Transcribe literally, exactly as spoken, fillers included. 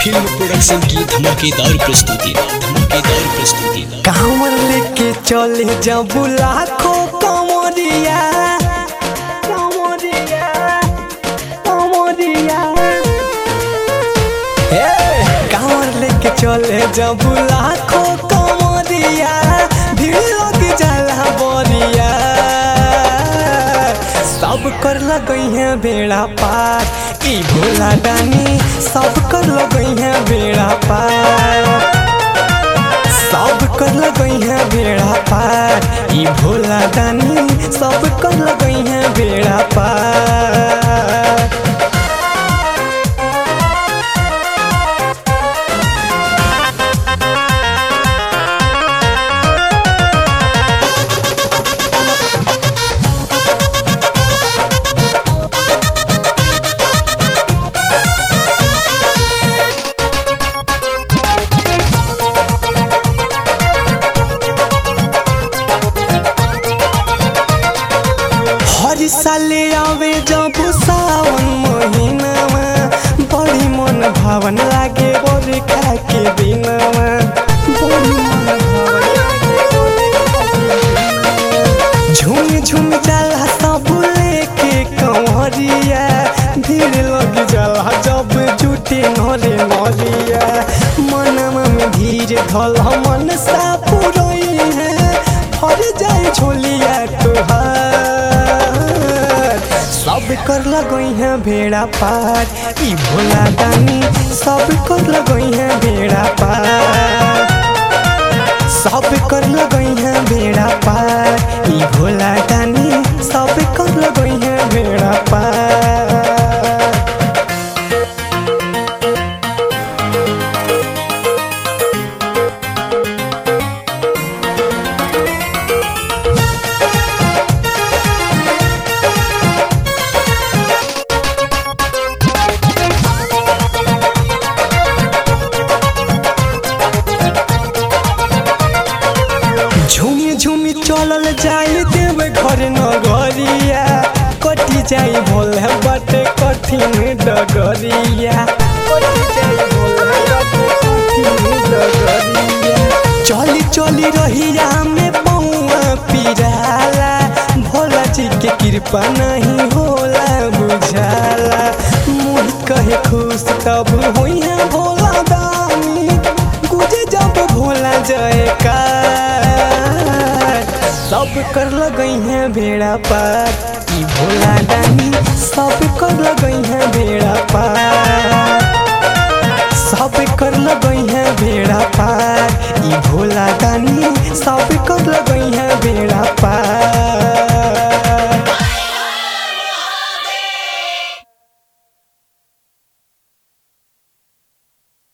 Film production की धमाकेदार प्रस्तुति धमाकेदार प्रस्तुति कांवर लेके चले जब लाखों कमरिया कमरिया कमरिया हे कांवर लेके चले जब लाखों कमरिया भीड़ लग जाला बरिया सब कर लगई है बेड़ा पार ई भोला दानी सब कर लगई है बेड़ा पार सब कर लगई है बेड़ा पार ई भोला दानी सब कर लगई है बेड़ा पार। हर साले आवे जब सावन महीनावा बड़ी मन भावन लागे बरखा के दिनवा बड़ी मन भावन लागे झूम झूम जाला सब लेके कंवरिया भीड़ लग जाला जब जुटे नरे नरिया मनवा में धीर धल मन सा पुरई है भर जाए झोलिया तोहार सब कर लगई है बेड़ा पार ई भोला दानी सब कर लगई है बेड़ा पार सब कर लगई है बेड़ा पार ई भोला दानी सब कर लगई है बेड़ा पार। झूमी झूमी चलल जाई देव घर नगरिया कटी जाई भोले बटे कठिन डगरिया कटी जाई भोले बटे कठिन डगरिया चली चली रहिया में पौआ पिराला भोला जी के कृपा नहीं होला बुझाला मुँह कहे खुश तब होई है भोला दानी गुजे जब भोला जयकार सब कर लगई है बेड़ा पार ई भोला दानी सब कर लगई है बेड़ा पार सब कर लगई है बेड़ा पार ई भोला दानी सब कर लगई है बेड़ा पार।